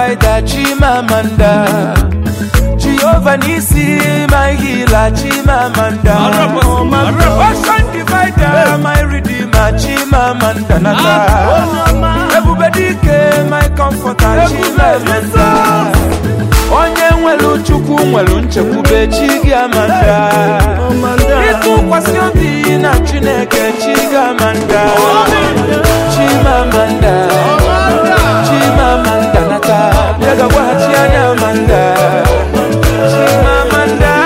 provider, Chimamanda. Jehovah Nisi, my healer, Chimamanda. Ocean divider, my redeemer, Chimamanda. Everybody came, my comforter, Chimamanda. Onye nwelu chukwu nwelu nchekwube Chigamanda. Itu kwasi obi na Chineke Chigamanda. Chimamanda, Chimamanda nata. Bega wachi anya Amanda. Chimamanda.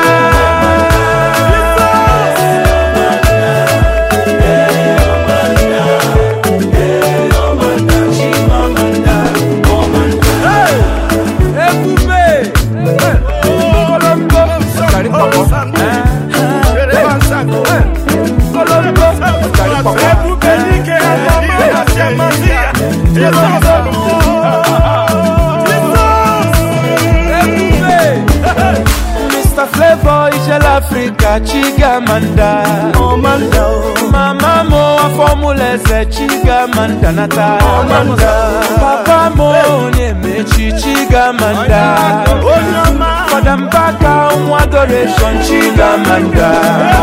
Mr. Flavor Ishel Africa Chigamanda. Mama mo formula se Chigamanda nata. Papa mo nemechi Chigamanda. Fadambaka adoration Chigamanda.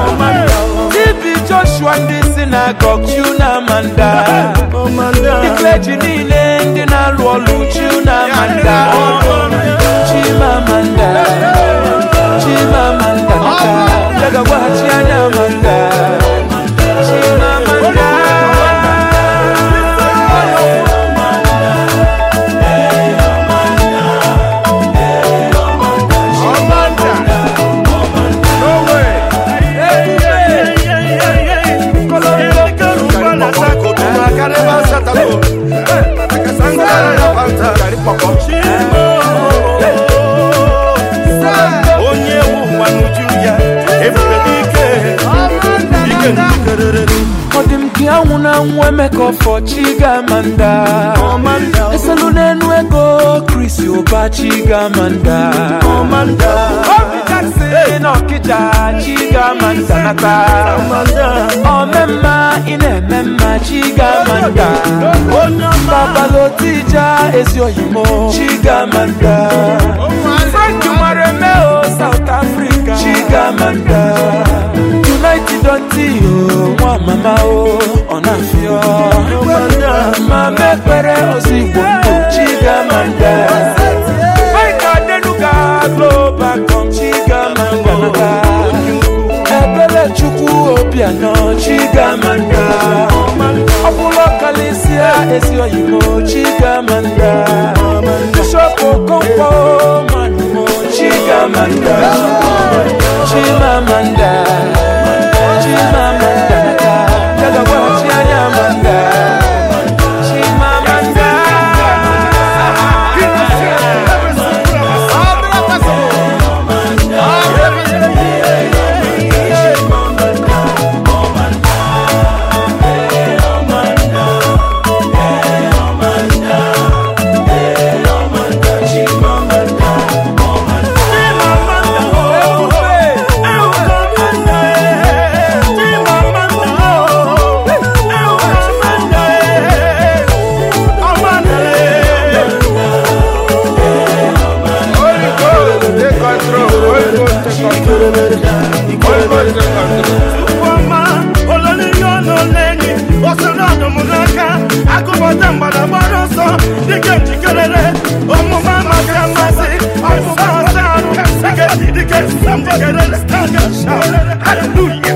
Joshua in the synagogue, Chunamanda. The clergy in the Nalwalu, Chunamanda. Chimamanda, Chimamanda, Lagawachi Anamanda. Chimamanda. Wemeko for Chigamanda. Esalune nwego Chris Yoba Chigamanda. Obi Jackson Okija Chigamanda nata. Omemma inememma Chigamanda. Baba Lotija Ezioyimo Chigamanda. Frank Maremeo South Africa Chigamanda. United Ontio, wa mama o, onafio. Mame pere osigbo, Chigamanda. Maika denuga global com Chigamanda. Ebele chuku obiano, Chigamanda. Opulo kalisia Ezioyimo, Chigamanda. Shoko kompo manumo, Chigamanda. Chimamanda. Chimamanda, Lagawachi Anyamanda. Chimamanda. Hallelujah.